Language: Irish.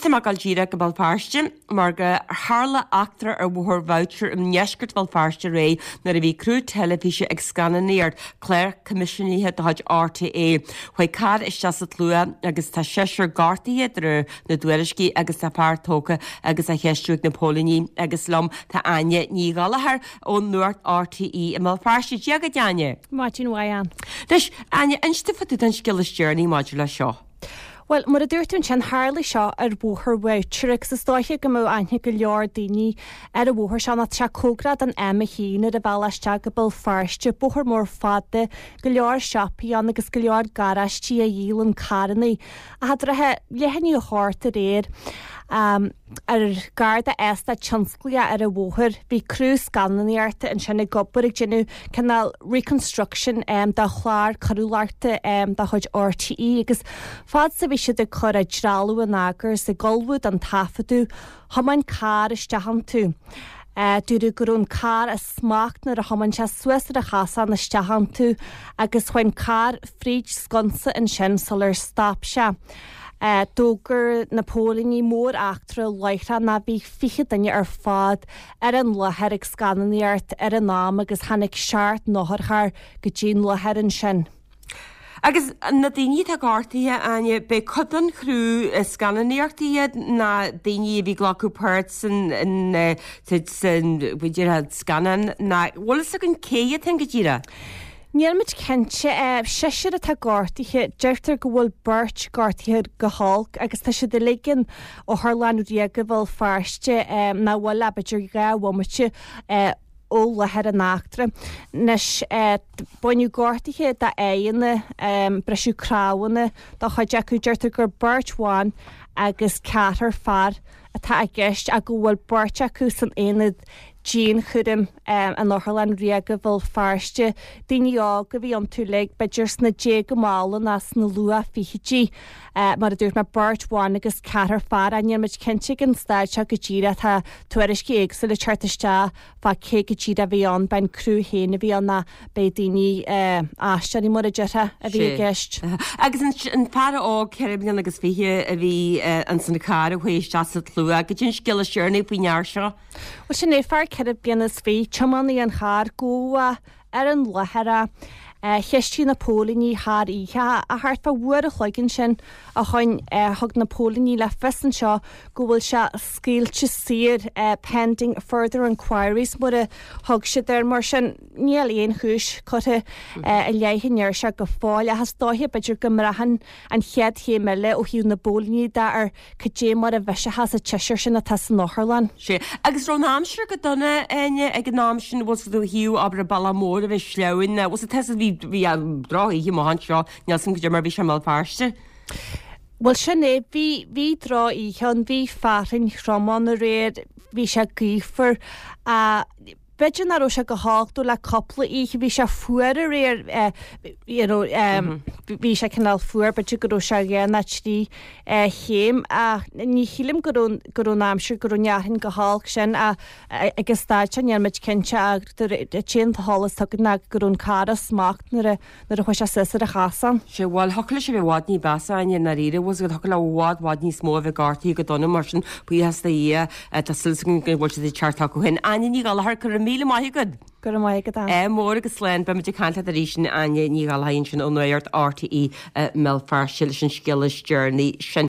Cínta má gáiltíre go bal páiste, mar go hála achtar ar bhthir voucher an neisgurt bal páiste ré nar a bhí crú telefíse ag scannaíart Claire Commissioníthe do haid RTA, chuoi cad is teasa tlua agus tá séisiir gartaíidir na dúiriscí agus tá páirtóca agus a cheistúig na Pólaní agus lom tá aine ní galahar ón nuairt RTA i mal páiste deag deane. Martin Wayan. Dus aine insta fatú an skillistearní modula seo. Well, mar a dúirtún sin hála seo ar bhthir voucher agus is dóithe go mó aithne go leor daoine ar a bhthir seán te cógrad an Emma híine a bhelaiste go bil farste bhthir mór fada go leor siapaí an agus go leor garastí a díal an carannaí a hadrathe lehanní a háirt a réir. Ar garda esta tionsclia ar a bhthir bhí crú scannaíarta an sinna gobar ag genú canal reconstruction da chláir carúlarta da chuid RTE agus fád sa bhí siad a chur a drálú an agur sa golbhúd an tafaú haman car istehan tú. Dúrú gurún car a smacht nar a haman se Suas a chasan na stehan tú agus chuin car fríd sconsa an sin solar stop se. Dógur na Pólaní mór achtra leithra na bhí fiche daine ar fád ar an leheir ag scannaíart ar an nám agus hanig seart nóthar go dtíon leheir an sin. Agus na daoine tá gátaíthe aine be chudan chrú scannaíartaíiad na daoine bhí ghlacu pert san bhuiidir scanan na bhlas a an céad an go ddíra. Níarmid cente seisiir a tá gátaíthe deirtar go bhfuil beirt gátaíthe go hálk agus tá si de ligin ó Harlanú go bhfuil farste na bhfuil abaidir gahhaimete ó lehead an nachtra. Nes buinú gátaíthe de éana breisiú cráhanna dá chuid acu deirtar gur beirtháin agus ceatar far atá a gceist a go bhfuil beirt acu san éad Jean chudum an Harlan go bhfuil farste daoine go bhí an tú le beidir na dé go mála nas na lua fihití mar a dúirt mar beirtháin agus ceatar far a níormid cinnte an stáid se go ddíra tá tuairiscí éagsa le chartiste fá cé go ddíra bhí an ben crú héna bhí anna be daoine áisteí mar a deirtha a bhí gceist. Agus an fear á ceirblion agus fithe a bhí an sanna cara chuéis deasa lua, go dtín sciile seirna buinear seo. Well sin é fear ceirb bíanas fé temannaí an char góa ar an lethera cheistí na Pólaní thar íthe a thart fa bhuair a chloigann sin a chuin thug na Pólaní le fesan seo go bhfuil se scéalte sir pending further inquiries mar a thug si ar mar sin níl éon chúis chutha a léithinneir se go fáil a has dóthe beidir go mrahan an chead chéimiile ó hiú na Pólaní de ar chudé mar a bheise has a teisiir sin a tas an Harlan. sé agus ro námsir go donna aine ag an nám sin was do hiú aber a ballamór a bheith slein was a test bhí an ráí hí máhan seo nealsan go mar bhí sem mal páiste. Well sin é bhí rá í an bhí farin chromán a réir bhí se gífar a beidir na ro se go háchtú le coppla í bhí se fuair a réir bhí se canál fuair beidir go se ghéanana tí chéim a ní chilim goún námsir goú nearhin go hálg sin agus státe nearmid cinse a té hálas tu na goún cara smacht nar a chu se sisar a chasan. Se bháil hola se bh wadní basa aine na riire was go le bhád ní smó bh gartaí go donna mar sin buí heasta í tá sulsan go bhil sé chartá go hin aine ní galthar chu míle maigad. Gur maigad mór agus lein be meidir canta a rísin aine ní galhaonn sin ó nuirt RTE mell fearsil sin skillis journey sin